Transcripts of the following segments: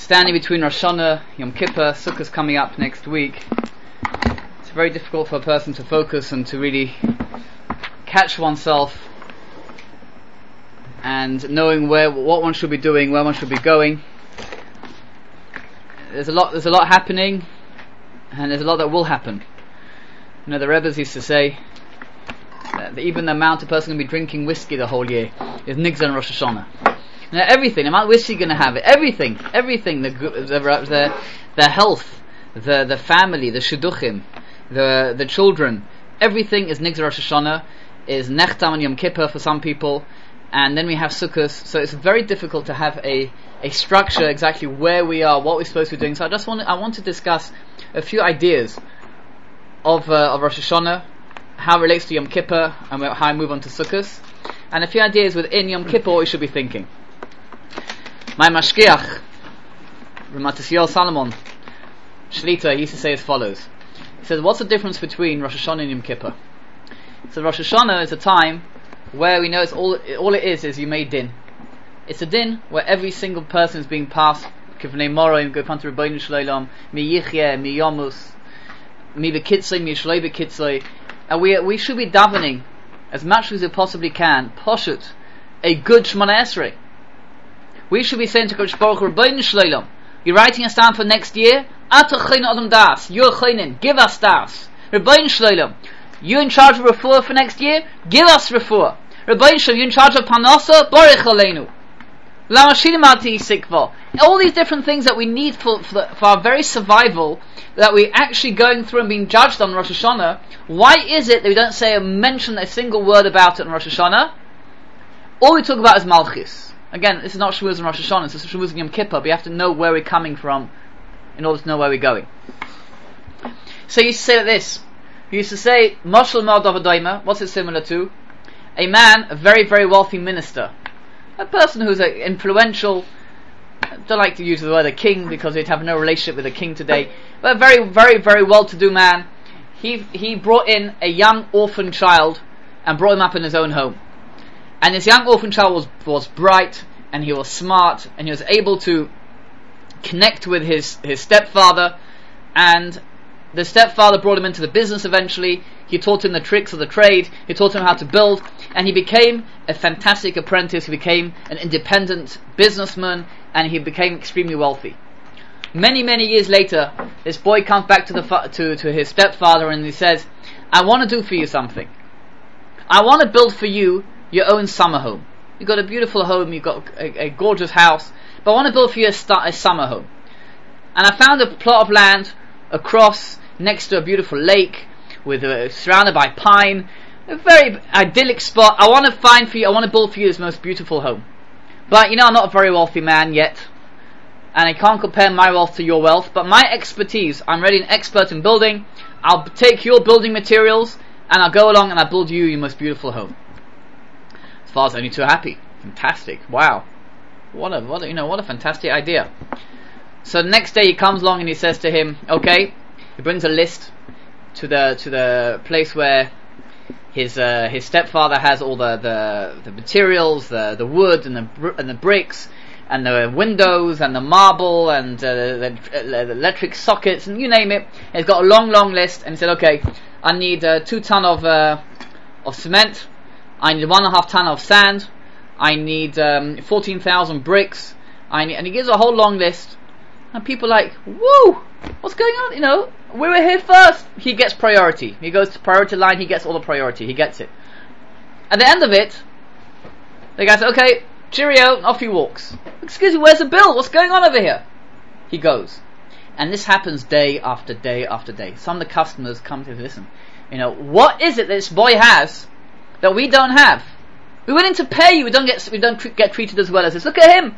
standing between Rosh Hashanah, Yom Kippur, Sukkot coming up next week. It's very difficult for a person to focus and to really catch oneself and knowing what one should be doing, where one should be going. There's a lot happening, and there's a lot that will happen. You know, the Rebbes used to say that even the amount a person can be drinking whiskey the whole year is nigzar on Rosh Hashanah. You know, everything, the amount of whiskey you're going to have, everything, the health, the family, the shidduchim, the children, everything is nigzar Rosh Hashanah, is nechtam and Yom Kippur for some people, and then we have Sukkot. So it's very difficult to have a structure exactly where we are, what we're supposed to be doing. So I want to discuss a few ideas of Rosh Hashanah, how it relates to Yom Kippur, and how I move on to Sukkot, and a few ideas within Yom Kippur what we should be thinking. My mashgiach, Ramat Salomon Shlita, he used to say as follows. He says, what's the difference between Rosh Hashanah and Yom Kippur? So Rosh Hashanah is a time where we know it's all it is you made din. It's a din where every single person is being passed kivnei morim, go to Rebbeinu Shloim, mi yichye, mi yomus, mi bekitzei, mi shloi bekitzei, and we should be davening as much as we possibly can, poshut, a good Shemona Esrei. We should be saying to Kodesh Baruch Hu, Rebbeinu Shloim, you're writing us down for next year, Ata Chayin Adam Das, you're Chayin, give us Das. Rebbeinu Shloim, you in charge of refuah for next year, give us refuah. Rebbeinu Shloim, you in charge of Parnasa, Baruch Aleinu. All these different things that we need for our very survival, that we're actually going through and being judged on Rosh Hashanah. Why is it that we don't mention a single word about it on Rosh Hashanah? All we talk about is Malchus. Again, this is not Shavuos and Rosh Hashanah, this is Shavuos and Yom Kippur, but you have to know where we're coming from in order to know where we're going. So he used to say like this. He used to say, Moshel Mel Davadoima, what's it similar to? A man, a very, very wealthy minister. A person who's influential. I don't like to use the word a king because we'd have no relationship with a king today, but a very, very, very well-to-do man. He brought in a young orphan child and brought him up in his own home. And this young orphan child was bright, and he was smart, and he was able to connect with his stepfather, and the stepfather brought him into the business eventually. He taught him the tricks of the trade, he taught him how to build, and he became a fantastic apprentice. He became an independent businessman, and he became extremely wealthy. Many, many years later, this boy comes back to his stepfather and he says, I want to do for you something. I want to build for you your own summer home. You've got a beautiful home, you've got a gorgeous house, but I want to build for you a summer home. And I found a plot of land across, next to a beautiful lake, surrounded by pine, a very idyllic spot. I want to build for you this most beautiful home. But you know, I'm not a very wealthy man yet, and I can't compare my wealth to your wealth, but my expertise, I'm already an expert in building. I'll take your building materials, and I'll go along and I'll build you your most beautiful home. Father's only too happy. Fantastic. Wow. What a fantastic idea. So the next day he comes along and he says to him, okay, he brings a list to the place where his stepfather has all the materials, the wood and the bricks and the windows and the marble and the electric sockets and you name it. And he's got a long list, and he said, okay, I need 2 ton of cement, I need 1.5 ton of sand, I need 14,000 bricks, and he gives a whole long list, and people are like, woo, what's going on? You know, we were here first. He gets priority. He goes to priority line, he gets all the priority, he gets it. At the end of it, the guy says, okay, cheerio, off he walks. Excuse me, where's the bill? What's going on over here? He goes. And this happens day after day after day. Some of the customers come to listen. You know, what is it that this boy has that we don't have? We're willing to pay you, we don't get treated as well as this. Look at him.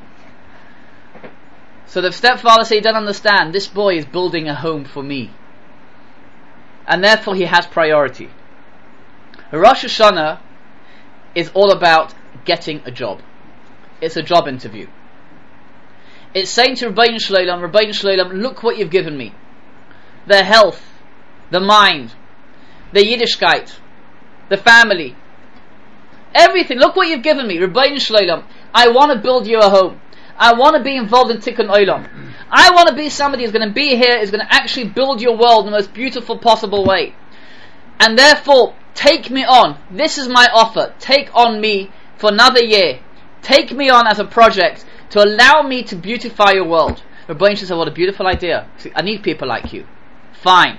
So the stepfather said, you don't understand, this boy is building a home for me, and therefore he has priority. Rosh Hashanah is all about getting a job. It's a job interview. It's saying to Rebbeinu Shloim, look what you've given me. The health, the mind, the Yiddishkeit, the family, everything. Look what you've given me, Rebbeinu Shloim. I want to build you a home. I want to be involved in Tikkun Olam. I want to be somebody who's going to be here, is going to actually build your world in the most beautiful possible way. And therefore, take me on. This is my offer. Take on me for another year. Take me on as a project to allow me to beautify your world. Rebbeinu said, what a beautiful idea. I need people like you. Fine.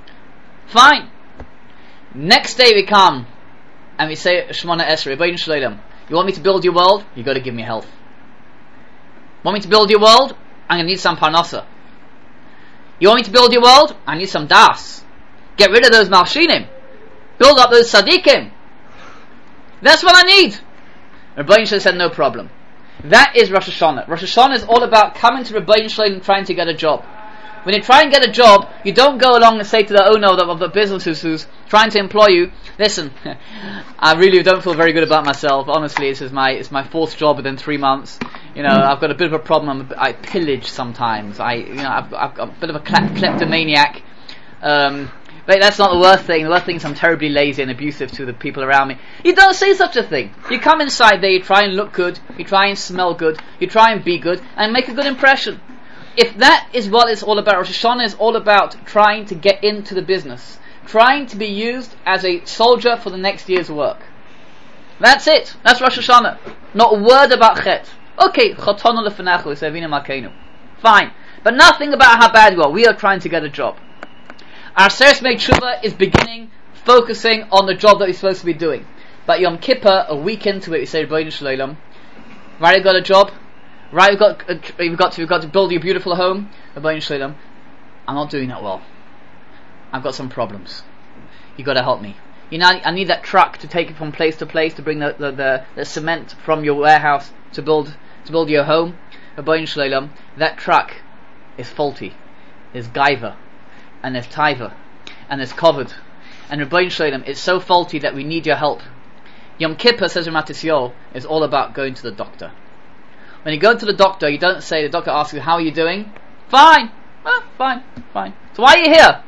Next day we come and we say, Shemona Esrei, Rebbeinu Shalom, you want me to build your world? You got to give me health. Want me to build your world? I'm going to need some parnasa. You want me to build your world? I need some das. Get rid of those malshinim. Build up those tzaddikim. That's what I need. Rebbeinu Shalom said, no problem. That is Rosh Hashanah. Rosh Hashanah is all about coming to Rebbeinu Shalom and trying to get a job. When you try and get a job, you don't go along and say to the owner of the business who's trying to employ you, listen, I really don't feel very good about myself. Honestly, it's my fourth job within 3 months. I've got a bit of a problem. I pillage sometimes. I've got a bit of a kleptomaniac. But that's not the worst thing. The worst thing is I'm terribly lazy and abusive to the people around me. You don't say such a thing. You come inside there, you try and look good, you try and smell good, you try and be good, and make a good impression. If that is what it's all about, Rosh Hashanah is all about trying to get into the business, trying to be used as a soldier for the next year's work. That's it. That's Rosh Hashanah. Not a word about Chet. Okay, Chotonu Lefenechu Sevina Malkeinu. Fine. But nothing about how bad we are. We are trying to get a job. Our Seres Mei Tshuva is beginning, focusing on the job that we're supposed to be doing. But Yom Kippur, a week into it, we say, Rebbeinu Shalom, right, you've got a job, right, we've got to build your beautiful home, Rebbeinu Shalom, I'm not doing that well. I've got some problems. You've got to help me. I need that truck to take it from place to place, to bring the cement from your warehouse to build your home. Rebbeinu Shalom, that truck is faulty. There's gaiva, and there's taiva, and there's covered. And Rebbeinu Shalom, it's so faulty that we need your help. Yom Kippur, says Ramat Yisrael, is all about going to the doctor. When you go to the doctor, you don't say, the doctor asks you, how are you doing? Fine. Fine. So why are you here?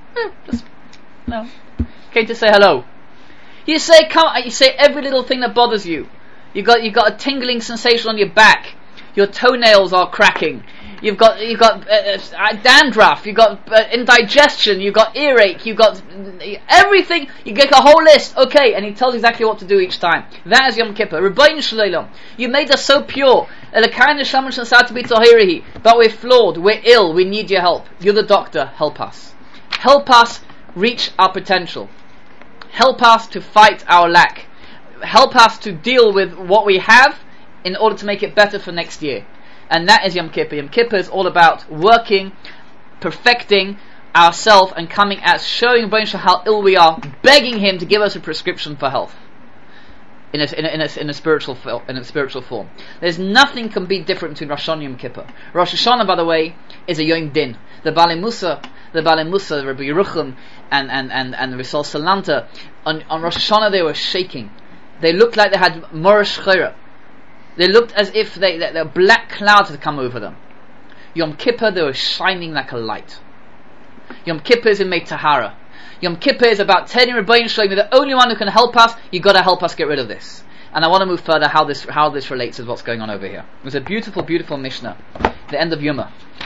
Came to say hello. You say every little thing that bothers you. You got a tingling sensation on your back. Your toenails are cracking. You've got dandruff. You've got indigestion. You've got earache. You've got everything. You get a whole list. Okay, and he tells exactly what to do each time. That is Yom Kippur. Rebbeinu Shalom, you made us so pure. But we're flawed. We're ill. We need your help. You're the doctor. Help us. Help us reach our potential. Help us to fight our lack. Help us to deal with what we have in order to make it better for next year. And that is Yom Kippur. Yom Kippur is all about working, perfecting ourselves, and coming as showing how ill we are, begging Him to give us a prescription for health in a spiritual form. There's nothing can be different between Rosh Hashanah and Yom Kippur. Rosh Hashanah, by the way, is a Yom Din. The Balei Musa, Rabbi Yerucham, and Risol Salanta, on Rosh Hashanah they were shaking. They looked like they had Morish Chayra. They looked as if the black clouds had come over them. Yom Kippur, they were shining like a light. Yom Kippur is in Mei Tahara. Yom Kippur is about telling Rebbeinu Shalom, you're the only one who can help us. You've got to help us get rid of this. And I want to move further how this relates with what's going on over here. It was a beautiful, beautiful Mishnah. The end of Yoma.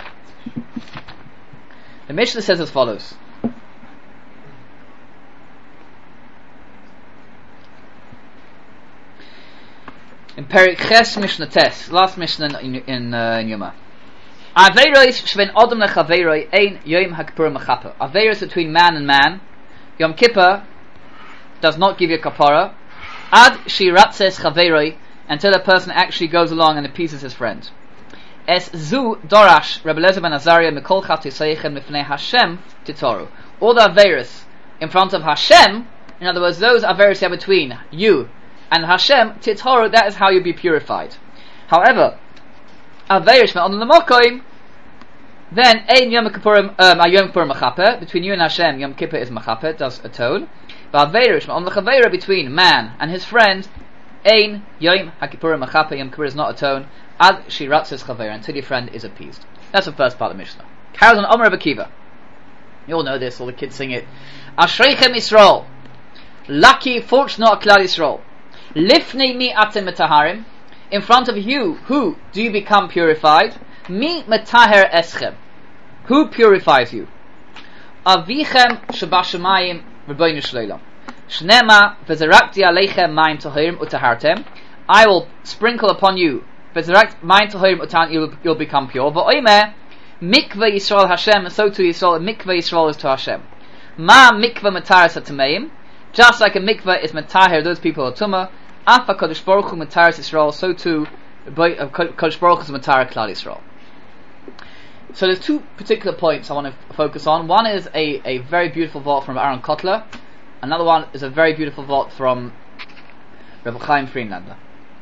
The Mishnah says as follows. In Perik Ches Mishnah Tes, last Mishnah in Yoma. Aveiros shven Adam lechaveiroi ein Yom HaKippur mechaper. Aveiros between man and man, Yom Kippur does not give you kapara. Ad shiratzes chaveiroi, until a person actually goes along and appeases his friend. Es zu dorash Rebbe Eliezer ben Azariah mikol chatisayichem mifnei Hashem titoru. All the aveiros in front of Hashem, in other words, those aveiros you have between you and Hashem, titoru, that is how you be purified. However, aveiros on the mokoim, then ein Yom Kippurim Yom Kippur mechaper, between you and Hashem, Yom Kippur is mechaper, does atone. But aveiros on the chaveira, between man and his friend, ein Yom HaKippurim mechaper, Yom Kippur is not atone. Ad shiratzes chaveira, until your friend is appeased. That's the first part of the Mishnah. Carries on Omer Rebbe Akiva. You all know this, all the kids sing it. Ashreichem Yisrael, lucky, fortunate Klal Yisrael. Lifnei mi atem metaharim, in front of you, who do you become purified? Mi metaher eschem, Who purifies you? Avichem Shabashamayim Rebbeinu Shleilam. Shnema Vezerakti Aleichem Mayim Tohirim Utahartem. I will sprinkle upon you Vezerakt Mayim Tohirim Utan, you'll become pure. V'oimeh Mikveh Yisrael Hashem, and so to Yisrael, Mikveh Yisrael is to Hashem. Ma Mikveh Mataris HaTameim, just like a mikveh is Matahir, those people are Tumah. Afa Kodesh Baruch Hu Mataris Yisrael, so too Kodesh Baruch Hu is Matar Klal Yisrael. So there's two particular points I want to focus on. One is a very beautiful vault from Aaron Kotler. Another one is a very beautiful vault from Rebbe Chaim Friedlander.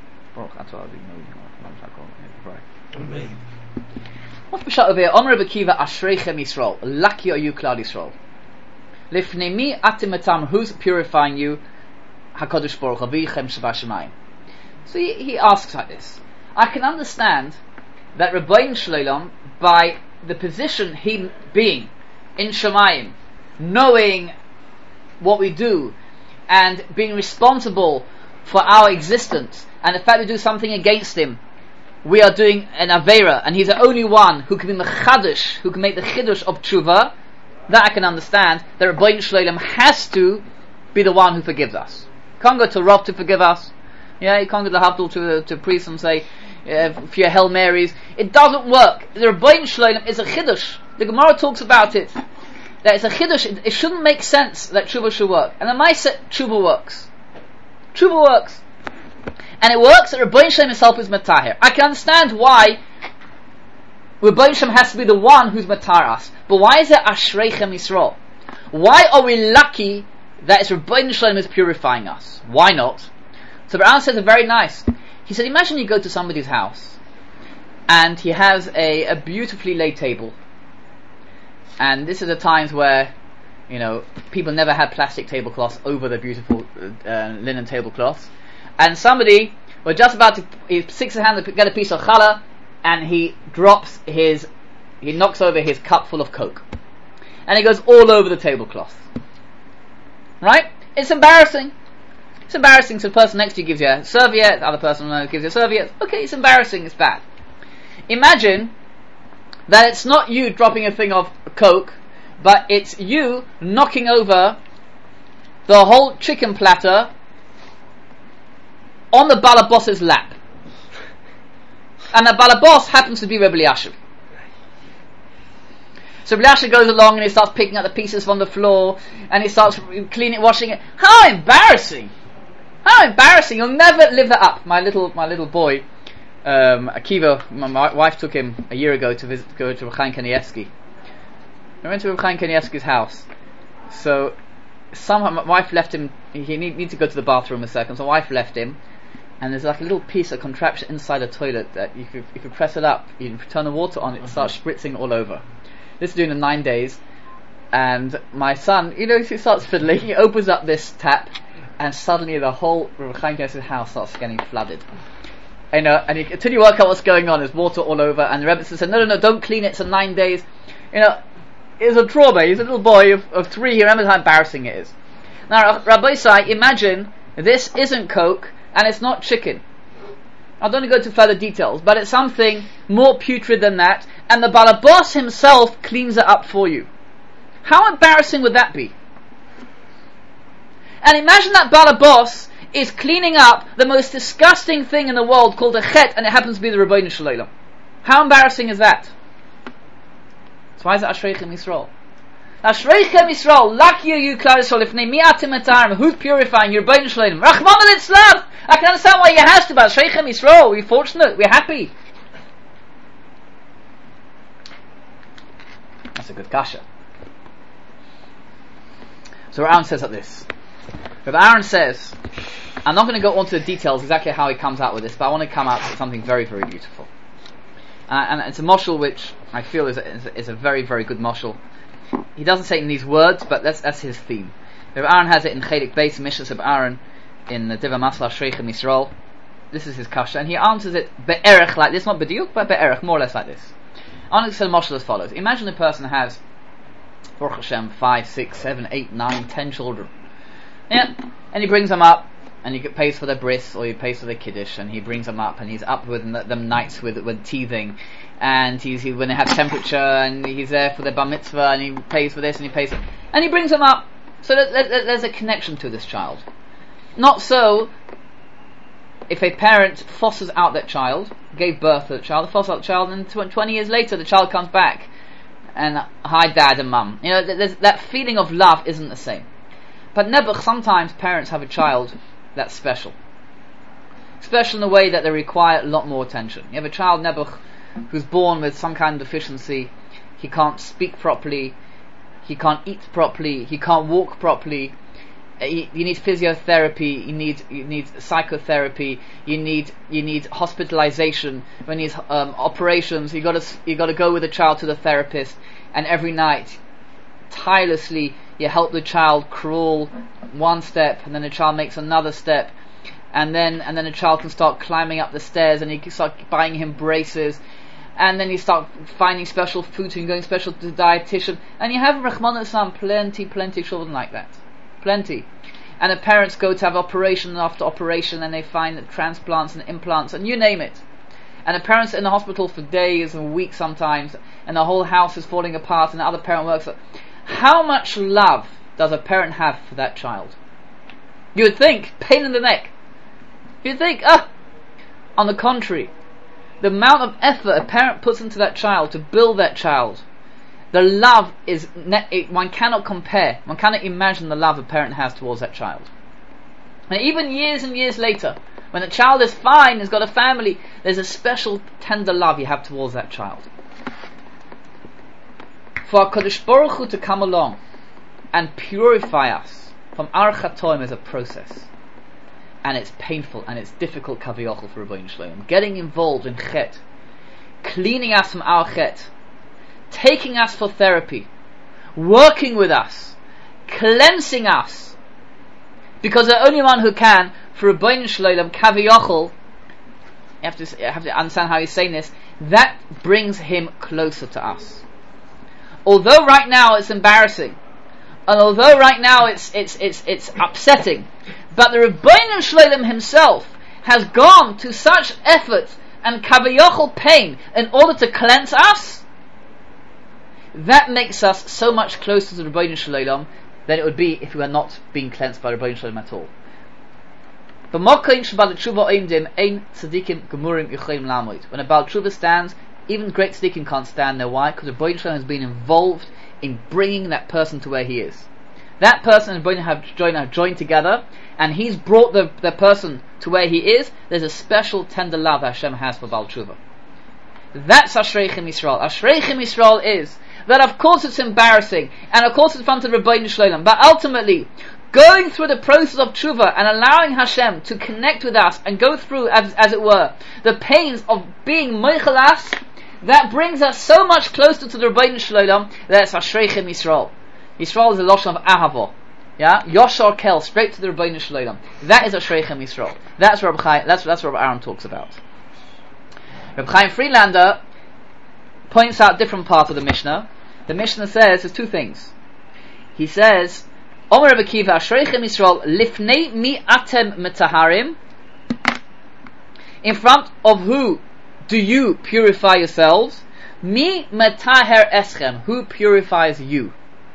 What's Pshat over here? Omer Rebbe Kiva Ashreichem Yisrael. Lucky are you, Klal Yisrael. Lifnei mi atim etam. Who's purifying you? HaKadosh Baruch Hu Avichem Shabashamayim. So he asks like this. I can understand that Rebbeinu Shleilam, by the position he being in Shemayim, knowing what we do and being responsible for our existence, and the fact we do something against him, we are doing an Aveira, and he's the only one who can be Mechadish, who can make the Chidush of Tshuva. That I can understand, that Rebbeinu Shleilam has to be the one who forgives us. Can't go to Rav to forgive us. Yeah, you can't go to Havdul to priest and say for your Hail Marys. It doesn't work. The Rebbeinu Shleilam is a Chidush. The Gemara talks about it. That it's a Chidush. It shouldn't make sense that Tshuva should work. And the Maaseh Tshuva works. Tshuva works. And it works that Rebbeinu Shleilam himself is Matahir. I can understand why Rebbeinu Shleilam has to be the one who's Matar us. But why is it Ashreichem Yisrael? Why are we lucky that it's Rebbeinu Shleilam is purifying us? Why not? So Aaron says it very nice. He said, imagine you go to somebody's house and he has a beautifully laid table. And this is the times where, people never had plastic tablecloths over the beautiful linen tablecloths. And somebody was just about to, he sticks his hand to get a piece of challah, and he knocks over his cup full of Coke. And it goes all over the tablecloth. Right? It's embarrassing. It's embarrassing. So the person next to you gives you a serviette, the other person gives you a serviette. Okay, it's embarrassing, it's bad. Imagine that it's not you dropping a thing of Coke, but it's you knocking over the whole chicken platter on the Balabos's lap. And the Balabos happens to be Rebbe Eliashiv. So Rebbe Eliashiv goes along and he starts picking up the pieces from the floor and he starts cleaning it, washing it. How embarrassing! How embarrassing! You'll never live that up. My little boy, Akiva, my wife took him a year ago to go to Reb Chaim Kanievsky. I went to Reb Chaim Kanievsky's house. So somehow my wife left him. He needed to go to the bathroom a second. So my wife left him. And there's like a little piece of contraption inside the toilet that you could press it up, you turn the water on, it starts spritzing all over. This is doing the 9 days, and my son, he starts fiddling, he opens up this tap, and suddenly the whole Reb Chaim Kanievsky's house starts getting flooded. Until you work out what's going on, there's water all over, and the Rebbe said, no, don't clean it, it's 9 days. It's a trauma. He's a little boy of 3, he remembers how embarrassing it is. Now, Rabbi Sai, imagine this isn't Coke, and it's not chicken. I don't want to go into further details, but it's something more putrid than that, and the Balabos himself cleans it up for you. How embarrassing would that be? And imagine that Balabos is cleaning up the most disgusting thing in the world called a chet, and it happens to be the Rebbeinu Shleilam. How embarrassing is that? So why is it Ashreichem Yisrael? Ashreichem Yisrael, lucky are you, Klal Yisrael, ifnei mi atim etarim, who's purifying you, Rebbeinu Shleilam? Rachman al-Itzlav! I can understand why he has to, but Ashreichem Yisrael, we're fortunate, we're happy. That's a good kasha. So Aaron says like this. If Aaron says, I'm not going to go on to the details exactly how he comes out with this, but I want to come out with something very, very beautiful. And it's a moshel which I feel is a very, very good moshel. He doesn't say it in these words, but that's his theme. If Aaron has it in Chelik Beis, Mishras of Aaron, in the Diva Masla Ashreichem Yisrael. This is his kasha, and he answers it be'erech like this, not b'diuk, but be'erech, more or less like this. I want to say the moshel as follows. Imagine a person has, Baruch Hashem, 5, 6, 7, 8, 9, 10 children. Yeah, and he brings them up, and he pays for their bris, or he pays for their kiddush, and he brings them up, and he's up with them nights with teething, and when they have temperature, and he's there for the bar mitzvah, and he pays for this, and he pays for, and he brings them up. So there's a connection to this child. Not so if a parent fosters out that child, gave birth to the child, fosters out the child, and 20 years later the child comes back, and hi dad and mum. That feeling of love isn't the same. But nebuch, sometimes parents have a child that's special. Special in a way that they require a lot more attention. You have a child, nebuch, who's born with some kind of deficiency. He can't speak properly, he can't eat properly, he can't walk properly. You need physiotherapy, you need psychotherapy, you need hospitalization. When he's operations, you got to go with the child to the therapist, and every night, tirelessly, you help the child crawl one step, and then the child makes another step, and then the child can start climbing up the stairs, and you can start buying him braces, and then you start finding special food and going special to the dietitian, and you have Rahman al-Islam plenty of children like that. Plenty. And the parents go to have operation after operation, and they find transplants and implants and you name it. And the parents are in the hospital for days and weeks sometimes, and the whole house is falling apart, and the other parent works. How much love does a parent have for that child? You would think, pain in the neck. You'd think, on the contrary, the amount of effort a parent puts into that child to build that child, the love is, one cannot compare, one cannot imagine the love a parent has towards that child. And even years and years later, when the child is fine, has got a family, there's a special tender love you have towards that child. For HaKadosh Baruch Hu to come along and purify us from our chatoim is a process. And it's painful and it's difficult, kaviyachol, for Rebbeinu Shalom. Getting involved in chet, cleaning us from our chet, taking us for therapy, working with us, cleansing us, because the only one who can, for Rebbeinu Shalom, kaviyachol, you have to understand how he's saying this, that brings him closer to us. Although right now it's embarrassing, and although right now it's upsetting, but the Rebbeinu Shalom himself has gone to such effort and kaviyachol pain in order to cleanse us, that makes us so much closer to the Rebbeinu Shalom than it would be if we were not being cleansed by the Rebbeinu Shalom at all. When a Baal Tshuva stands, even great tzaddikim can't stand there. Why? Because the Rebbeinu Shalom has been involved in bringing that person to where he is. That person and the Rebbeinu have joined together, and he's brought the person to where he is. There's a special tender love Hashem has for Baal Tshuva. That's Ashreichem Yisrael. Ashreichem Yisrael is that, of course, it's embarrassing, and of course it's in front of the Rebbeinu Shalom, but ultimately, going through the process of tshuva and allowing Hashem to connect with us and go through, as it were, the pains of being moichel us, that brings us so much closer to the Rebbeinu Shalom. That's Ashreichem Yisrael. Yisrael is the lashon of ahava. Yeah, Yoshar Kel, straight to the Rebbeinu Shalom. That is Ashreichem Yisrael. That's what Rabbi Aaron talks about. Rabbi Chaim Friedlander points out different parts of the Mishnah. The Mishnah says there's two things. He says, Omer Rabbi Kiva, Ashreichem Yisrael, lifnei mi atem metaharim. In front of who do you purify yourselves? Mi metaher eschem, who purifies you?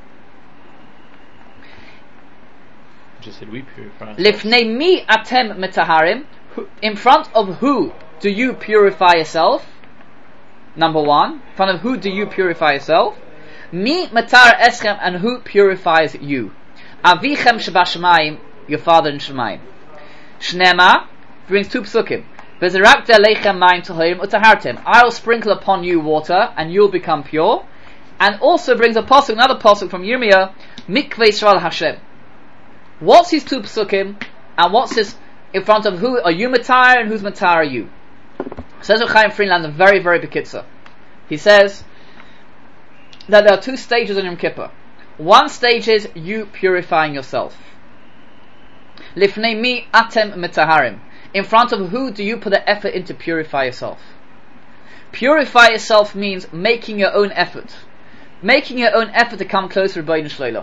Just said we purify ourselves. Lifnei mi atem metaharim. In front of who do you purify yourself? Number one. In front of who do you purify yourself? Mi matar eschem, and who purifies you? Avichem shebashamayim, your father in Shemayim. Shnema brings two psukim. V'zerakte aleichem mayim tahorim utahartem. I will sprinkle upon you water, and you'll become pure. And also brings a pasuk, another pasuk from Yirmiyah, Mikveh Yisrael Hashem. What's his two psukim, and what's his in front of who are you matar, and whose matar are you? Says Rabbi Chaim Friedlander, very, very bekitzer. He says that there are two stages in Yom Kippur. One stage is you purifying yourself. Lifnei mi atem metaharim. In front of who do you put the effort in to purify yourself? Purify yourself means making your own effort. Making your own effort to come closer to Rebbeinu Shalom.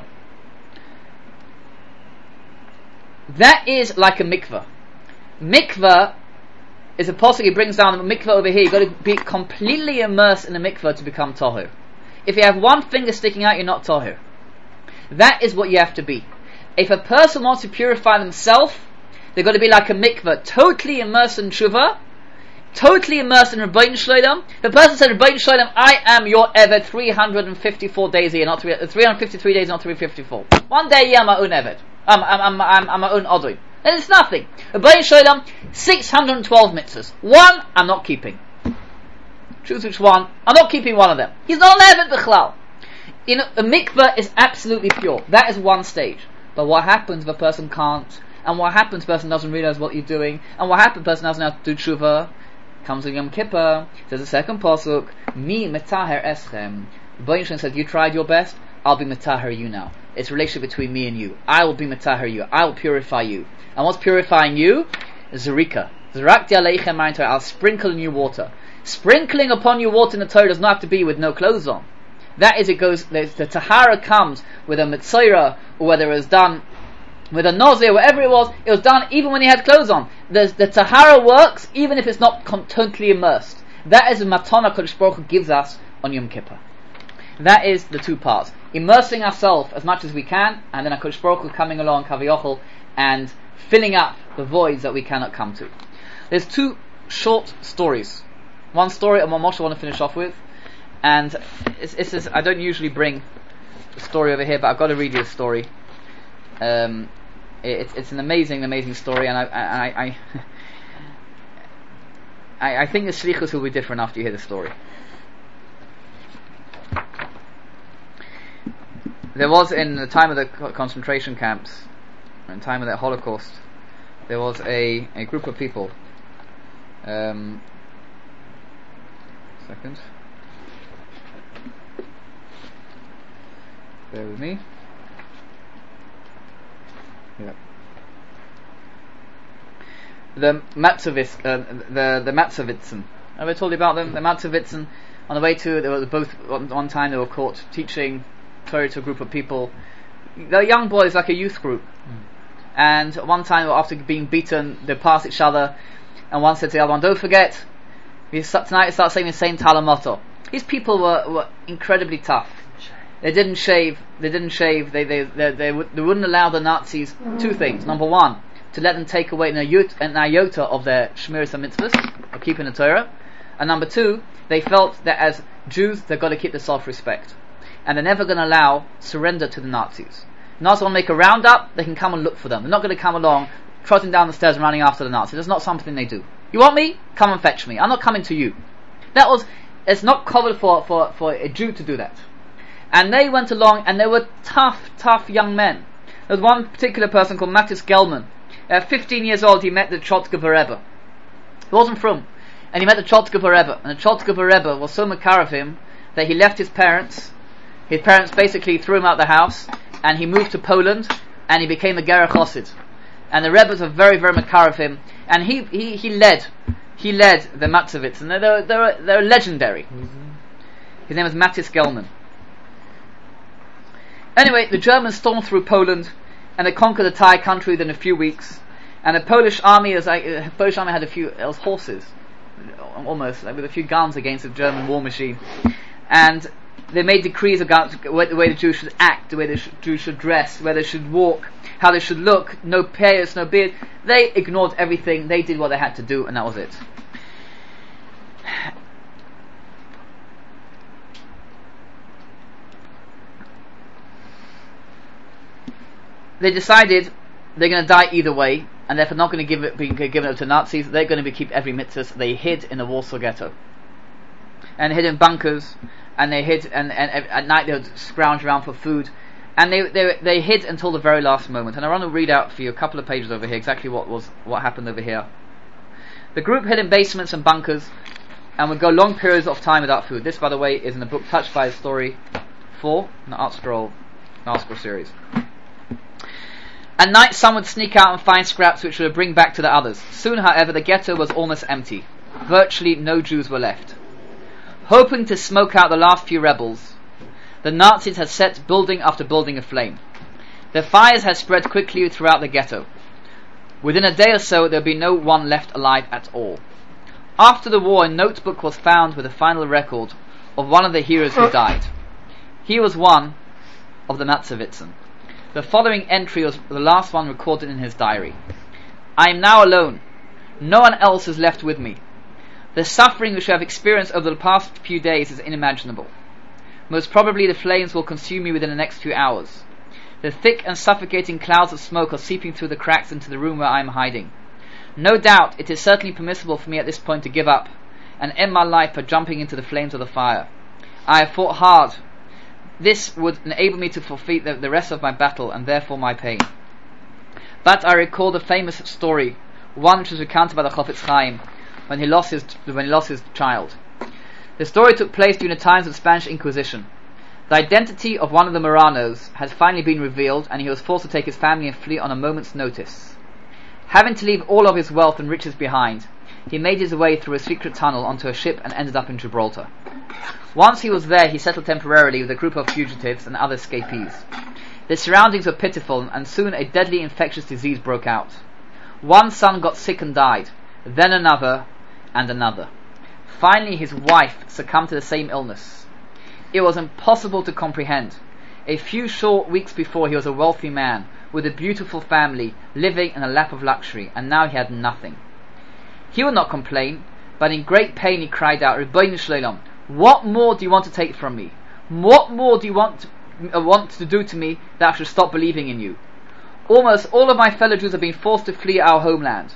That is like a mikveh. Mikveh is a pasuk he brings down the mikveh over here. You've got to be completely immersed in the mikveh to become tahir. If you have one finger sticking out, you're not tahir. That is what you have to be. If a person wants to purify themselves, they've got to be like a mikveh, totally immersed in tshuva, totally immersed in Rabbeinu Shloim. The person said, Rabbeinu Shloim, I am your Eved 354 days a year, not 353 days, not 354. One day, yeah, I'm my own Eved. I'm my own Odoi. Then it's nothing. Rabbeinu Shloim, 612 mitzvahs. One, I'm not keeping. Choose which one. I'm not keeping one of them. He's not an Eved b'chlal. You know, a mikveh is absolutely pure. That is one stage. But what happens if a person can't? And what happens if a person doesn't realize what you're doing? And what happens if a person doesn't know how to do tshuva? Comes in Yom Kippur, says the second pasuk, Mi metaher eschem. Rabbeinu Shalom said, you tried your best, I'll be metaher you now. It's a relationship between me and you. I will be metaher you. I will purify you. And what's purifying you? Zerika. Zerakti aleichem ma'in Torah. I'll sprinkle in you water. Sprinkling upon you water in the Torah does not have to be with no clothes on. That is, it goes, the tahara comes with a mitzvah, or whether it was done with a nazir, whatever it was done even when he had clothes on. The tahara works even if it's not totally immersed. That is the matana Kodesh Baruch Hu gives us on Yom Kippur. That is the two parts. Immersing ourselves as much as we can, and then HaKadosh Baruch Hu coming along, Kaviyachol, and filling up the voids that we cannot come to. There's two short stories. One story and one Moshe I want to finish off with. And it's I don't usually bring the story over here, but I've got to read you a story. It's an amazing story, and I think the shlichus will be different after you hear the story. There was, in the time of the concentration camps, in the time of the Holocaust, there was a group of people. Second. Bear with me. Yeah. The Matzovitzen. Have I told you about them? The Matzovitzen, on the way to, they were both, one time they were caught teaching Torah to a group of people. They're young boys, like a youth group. And one time, after being beaten, they passed each other, and one said to the other one, don't forget, tonight you start saying the same Talamoto. These people were incredibly tough. They didn't shave. They wouldn't allow the Nazis two things. Number one, to let them take away an iota of their Shmiras HaMitzvahs, of keeping the Torah. And number two, they felt that as Jews, they've got to keep the self-respect. And they're never going to allow surrender to the Nazis. Nazis want to make a roundup, they can come and look for them. They're not going to come along, trotting down the stairs and running after the Nazis. That's not something they do. You want me? Come and fetch me. I'm not coming to you. It's not covered for a Jew to do that. And they went along, and they were tough young men. There was one particular person called Matis Gelman. At 15 years old, he met the Chotzkever Rebbe. He wasn't from, and he met the Chotzkever Rebbe. And the Chotzkever Rebbe was so makar of him that he left his parents. His parents basically threw him out the house, and he moved to Poland, and he became a Gerach Chassid. And the Rebbes were very, very makar of him, and he led the Matzovitz, and they're legendary. Mm-hmm. His name was Matis Gelman. Anyway, the Germans stormed through Poland, and they conquered the entire country within a few weeks. And the Polish army had it was horses, almost, like with a few guns against the German war machine. And they made decrees about the way the Jews should act, the way the Jews should dress, where they should walk, how they should look, no payas, no beard. They ignored everything, they did what they had to do, and that was it. They decided they're going to die either way, and therefore not going to be given up to Nazis. They're going to keep every mitzvah. They hid in the Warsaw Ghetto, and hid in bunkers, and they hid, and at night they would scrounge around for food, and they hid until the very last moment. And I want to read out for you a couple of pages over here exactly what happened over here. The group hid in basements and bunkers, and would go long periods of time without food. This, by the way, is in the book Touched by a Story 4, in the Art Scroll series. At night, some would sneak out and find scraps which would bring back to the others. Soon, however, the ghetto was almost empty. Virtually no Jews were left. Hoping to smoke out the last few rebels, the Nazis had set building after building aflame. Their fires had spread quickly throughout the ghetto. Within a day or so, there would be no one left alive at all. After the war, a notebook was found with a final record of one of the heroes who died. He was one of the Matzewitzen. The following entry was the last one recorded in his diary. I am now alone. No one else is left with me. The suffering which I have experienced over the past few days is unimaginable. Most probably the flames will consume me within the next few hours. The thick and suffocating clouds of smoke are seeping through the cracks into the room where I am hiding. No doubt it is certainly permissible for me at this point to give up and end my life by jumping into the flames of the fire. I have fought hard. This would enable me to forfeit the rest of my battle and therefore my pain. But I recall the famous story, one which was recounted by the Chofetz Chaim when he lost his child. The story took place during the times of the Spanish Inquisition. The identity of one of the Moranos had finally been revealed, and he was forced to take his family and flee on a moment's notice. Having to leave all of his wealth and riches behind, he made his way through a secret tunnel onto a ship and ended up in Gibraltar. Once he was there, he settled temporarily with a group of fugitives and other escapees. The surroundings were pitiful, and soon a deadly infectious disease broke out. One son got sick and died, then another, and another. Finally, his wife succumbed to the same illness. It was impossible to comprehend. A few short weeks before, he was a wealthy man, with a beautiful family, living in a lap of luxury, and now he had nothing. He would not complain, but in great pain he cried out, Rebbeinu Shloim, what more do you want to take from me? What more do you want to do to me that I should stop believing in you? Almost all of my fellow Jews have been forced to flee our homeland.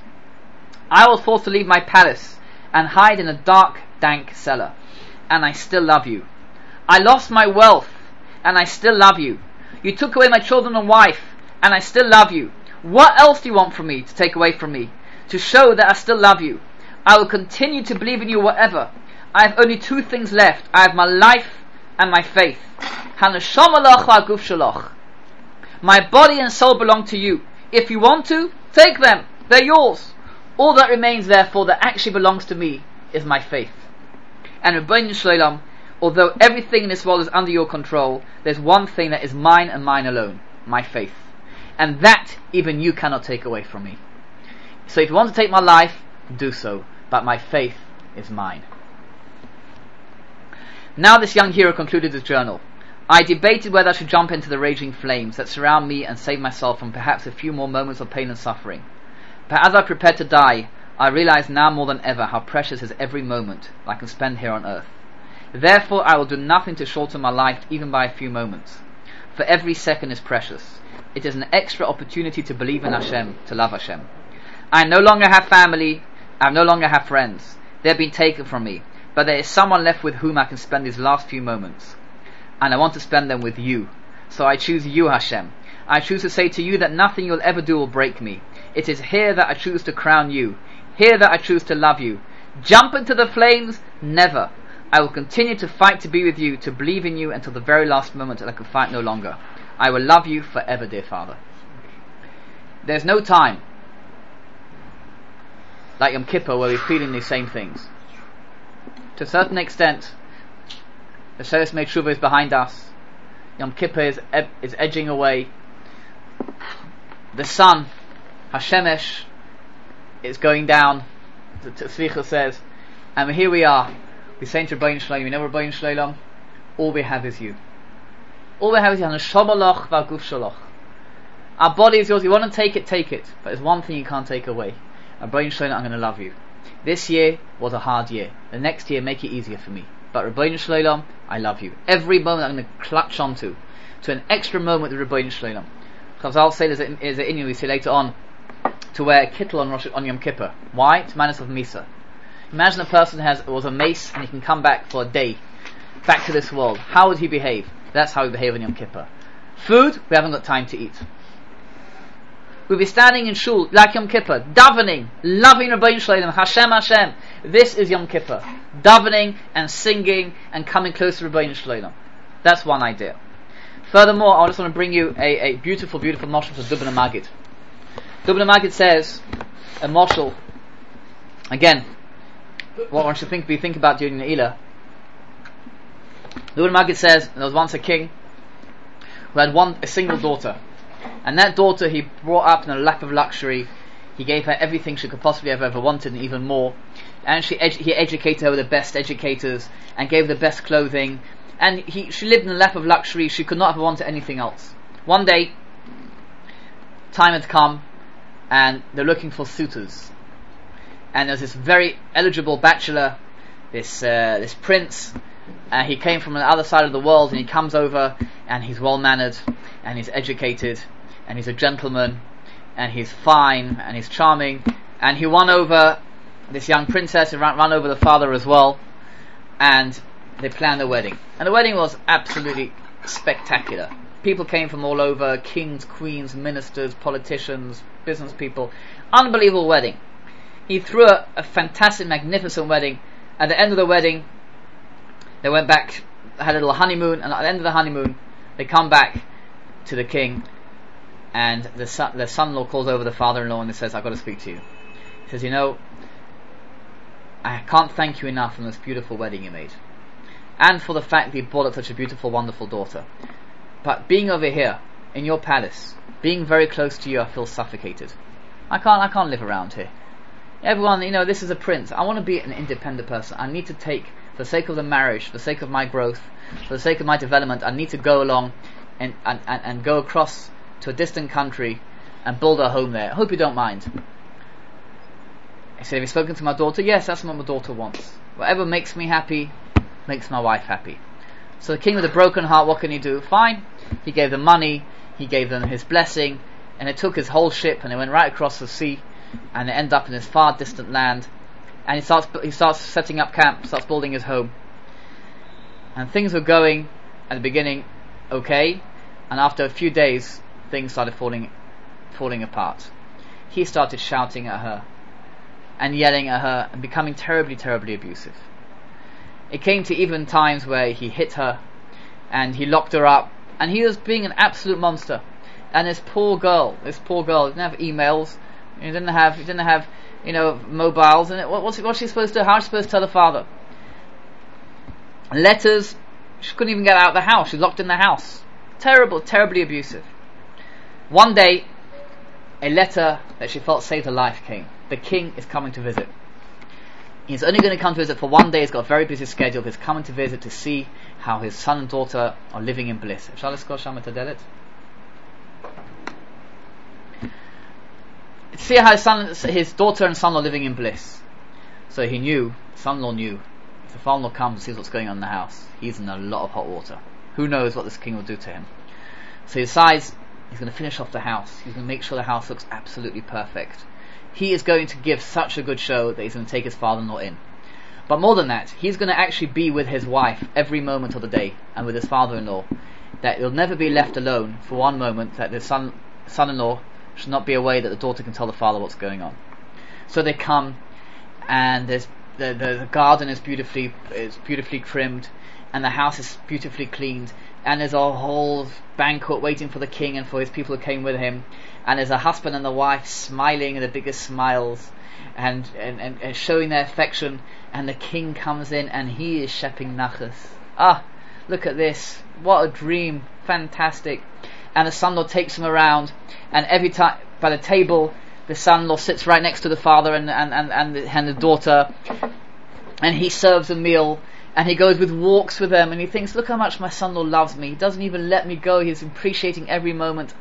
I was forced to leave my palace and hide in a dark, dank cellar. And I still love you. I lost my wealth, and I still love you. You took away my children and wife, and I still love you. What else do you want from me to take away from me? To show that I still love you. I will continue to believe in you whatever. I have only two things left. I have my life and my faith. Haneshama lach v'haguf shalach. My body and soul belong to you. If you want to, take them. They're yours. All that remains, therefore, that actually belongs to me is my faith. And Rebbeinu Shloim, although everything in this world is under your control, there's one thing that is mine and mine alone, my faith. And that even you cannot take away from me. So if you want to take my life, do so. But my faith is mine. Now this young hero concluded his journal. I debated whether I should jump into the raging flames that surround me and save myself from perhaps a few more moments of pain and suffering. But as I prepared to die, I realize now more than ever how precious is every moment I can spend here on earth. Therefore I will do nothing to shorten my life even by a few moments. For every second is precious. It is an extra opportunity to believe in Hashem, to love Hashem. I no longer have family, I no longer have friends. They have been taken from me. But there is someone left with whom I can spend these last few moments. And I want to spend them with you. So I choose you, Hashem. I choose to say to you that nothing you'll ever do will break me. It is here that I choose to crown you. Here that I choose to love you. Jump into the flames? Never. I will continue to fight to be with you, to believe in you until the very last moment that I can fight no longer. I will love you forever, dear Father. There's no time like Yom Kippur where we're feeling these same things. To a certain extent, the Sheres Meitzshuva is behind us. Yom Kippur is edging away. The sun, Hashemesh, is going down. The Tzvicha says, and here we are. We're saying to Rebbeinu Shloim, you know Rebbeinu Shloim, all we have is you. All we have is you. Haneshama lach v'haguf shalach. Our body is yours. You want to take it, take it. But there's one thing you can't take away. Rebbeinu Shloim, I'm going to love you. This year was a hard year. The next year, make it easier for me. But Rebbeinu Shloim, I love you. Every moment I'm going to clutch onto to an extra moment with Rebbeinu Shloim. Chazal say there's an Inyan we see later on to wear a kittel on Yom Kippur. Why? It's manas of Misa. Imagine a person was a mace and he can come back for a day, back to this world. How would he behave? That's how we behave on Yom Kippur. Food, we haven't got time to eat. We'll be standing in shul like Yom Kippur, davening, loving Rebbeinu Shloim, Hashem Hashem. This is Yom Kippur, davening and singing and coming close to Rebbeinu Shloim. That's one idea. Furthermore, I just want to bring you a beautiful, beautiful moshel for Dubna Magid. Dubna Magid says a moshel. Again, what one should think about during Ne'ilah. Dubna Magid says there was once a king who had a single daughter. And that daughter he brought up in a lap of luxury. He gave her everything she could possibly have ever wanted and even more. And he educated her with the best educators and gave her the best clothing. And she lived in a lap of luxury. She could not have wanted anything else. One day, time had come and they're looking for suitors. And there's this very eligible bachelor, this prince. He came from the other side of the world, and he comes over, and he's well-mannered, and he's educated, and he's a gentleman, and he's fine, and he's charming, and he won over this young princess, and ran over the father as well, and they planned a wedding. And the wedding was absolutely spectacular. People came from all over, kings, queens, ministers, politicians, business people. Unbelievable wedding. He threw a fantastic, magnificent wedding. At the end of the wedding, they went back, had a little honeymoon, and at the end of the honeymoon, they come back to the king, and the son-in-law calls over the father-in-law and he says, "I've got to speak to you." He says, "You know, I can't thank you enough for this beautiful wedding you made, and for the fact that you brought up such a beautiful, wonderful daughter. But being over here, in your palace, being very close to you, I feel suffocated. I can't live around here. Everyone, you know, this is a prince. I want to be an independent person. I need to take, for the sake of the marriage, for the sake of my growth, for the sake of my development, I need to go along and go across to a distant country and build a home there. I hope you don't mind." He said, "Have you spoken to my daughter?" "Yes, that's what my daughter wants. Whatever makes me happy, makes my wife happy." So the king with a broken heart, what can he do? Fine. He gave them money, he gave them his blessing, and they took his whole ship and they went right across the sea, and they end up in this far distant land, and he starts setting up camp, starts building his home. And things were going at the beginning okay, and after a few days things started falling apart. He started shouting at her and yelling at her and becoming terribly, terribly abusive. It came to even times where he hit her and he locked her up, and he was being an absolute monster. And this poor girl didn't have emails, he didn't have you know, mobiles, and what's she supposed to do? How is she supposed to tell the father? Letters, she couldn't even get out of the house. She's locked in the house. Terribly abusive. One day, a letter that she felt saved her life came. The king is coming to visit. He's only going to come to visit for one day. He's got a very busy schedule. He's coming to visit to see how his son and daughter are living in bliss. See how his daughter and son are living in bliss. So he knew, son-in-law knew, if the father-in-law comes and sees what's going on in the house, he's in a lot of hot water. Who knows what this king will do to him? So he decides he's going to finish off the house. He's going to make sure the house looks absolutely perfect. He is going to give such a good show that he's going to take his father-in-law in. But more than that, he's going to actually be with his wife every moment of the day, and with his father-in-law, that he'll never be left alone for one moment, that the son-in-law should not be away, that the daughter can tell the father what's going on. So they come, and there's the garden is beautifully trimmed, and the house is beautifully cleaned, and there's a whole banquet waiting for the king and for his people who came with him, and there's a husband and the wife smiling the biggest smiles and showing their affection, and the king comes in and he is shepping nachas. Look at this, what a dream, fantastic. And the son-in-law takes him around, and every time by the table the son-in-law sits right next to the father and the daughter, and he serves a meal, and he goes with walks with them, and he thinks, look how much my son-in-law loves me. He doesn't even let me go. He's appreciating every moment.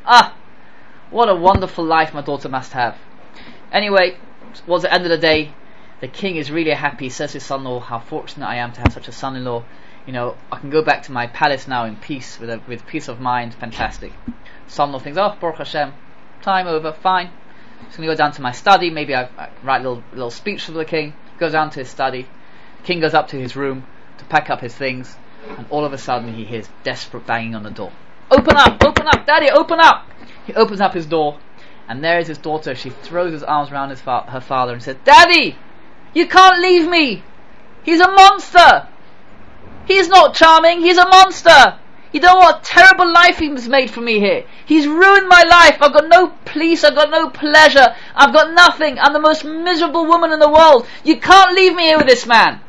What a wonderful life my daughter must have. Anyway, towards the end of the day, the king is really happy. He says to his son-in-law, how fortunate I am to have such a son-in-law. You know, I can go back to my palace now in peace, with peace of mind. Fantastic. Son-in-law thinks, Baruch Hashem, time over, fine. Just going to go down to my study. Maybe I write a little speech for the king. Goes down to his study. The king goes up to his room to pack up his things, and all of a sudden he hears desperate banging on the door. Open up, Daddy, open up! He opens up his door, and there is his daughter. She throws his arms around her father and says, Daddy, you can't leave me! He's a monster! He's not charming, he's a monster! You know what terrible life he's made for me here. He's ruined my life. I've got no peace, I've got no pleasure, I've got nothing. I'm the most miserable woman in the world. You can't leave me here with this man.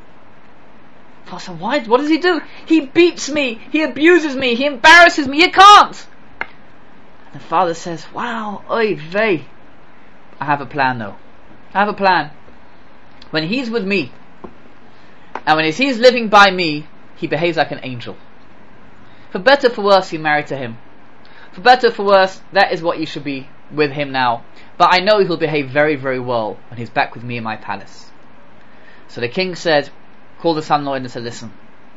I said, why? What does he do? He beats me, he abuses me, he embarrasses me. You can't! And the father says, wow, oy vey. I have a plan though. I have a plan. When he's with me, and when he's living by me, he behaves like an angel. For better for worse, you're married to him. For better for worse, that is what you should be with him now. But I know he'll behave very, very well when he's back with me in my palace. So the king said, called the son-in-law in and said, listen,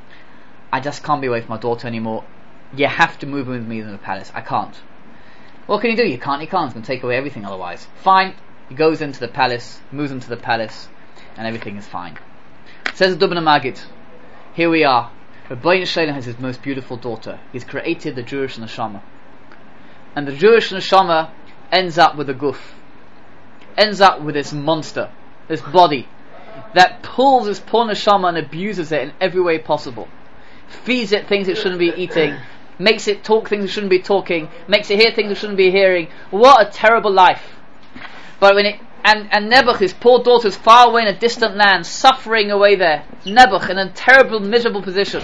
I just can't be away from my daughter anymore. You have to move with me in the palace. I can't. What can you do? You can't. It's going to take away everything otherwise. Fine. He goes into the palace, moves into the palace, and everything is fine. Says Dubna Magid, here we are. Rabbeinu Shalom has his most beautiful daughter. He's created the Jewish neshama. And the Jewish neshama ends up with a guf. Ends up with this monster, this body, that pulls this poor neshama and abuses it in every way possible. Feeds it things it shouldn't be eating, makes it talk things it shouldn't be talking, makes it hear things it shouldn't be hearing. What a terrible life. But when and Nebuch, his poor daughter, is far away in a distant land, suffering away there. Nebuch in a terrible, miserable position.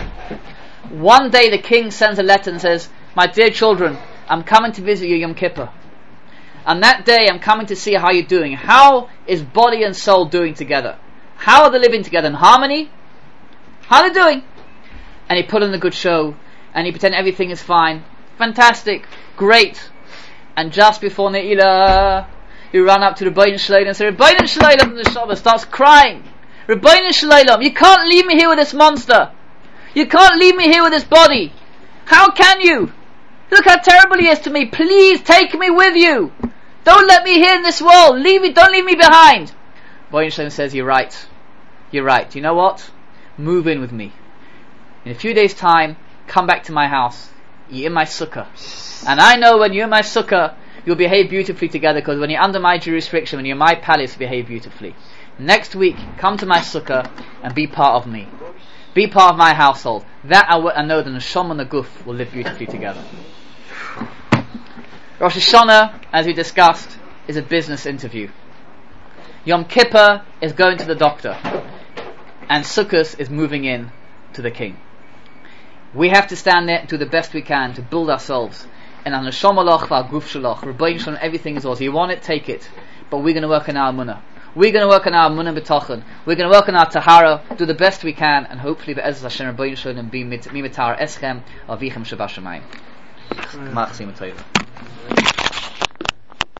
One day the king sends a letter and says, my dear children, I'm coming to visit you Yom Kippur. And that day I'm coming to see how you're doing. How is body and soul doing together? How are they living together in harmony? How are they doing? And he put on a good show, and he pretended everything is fine. Fantastic, great. And just before Ne'ilah, he ran up to Rabbeinu Shalom and said, Rabbeinu Shalom, the Shabbat starts crying. Rabbeinu Shalom, you can't leave me here with this monster. You can't leave me here with this body. How can you? Look how terrible he is to me. Please take me with you. Don't let me here in this world. Don't leave me behind. Rabbeinu Shalom says, you're right. You're right. You know what? Move in with me. In a few days' time, come back to my house. You're in my sukkah. And I know when you're in my sukkah, you'll behave beautifully together, because when you're under my jurisdiction, when you're in my palace, you behave beautifully. Next week, come to my sukkah and be part of me. Be part of my household. That I know the neshama and the guf will live beautifully together. Rosh Hashanah, as we discussed, is a business interview. Yom Kippur is going to the doctor. And Sukkot is moving in to the king. We have to stand there and do the best we can to build ourselves. And our neshama loch, our guf shalach, Rabbeinu Shalom, everything is ours. You want it, take it. But we're going to work on our munah. We're going to work on our munah b'tochen. We're going to work on our tahara, do the best we can, and hopefully be'ezus Hashem Rabbeinu Shalom be mitar eschem avichem shabashamayim.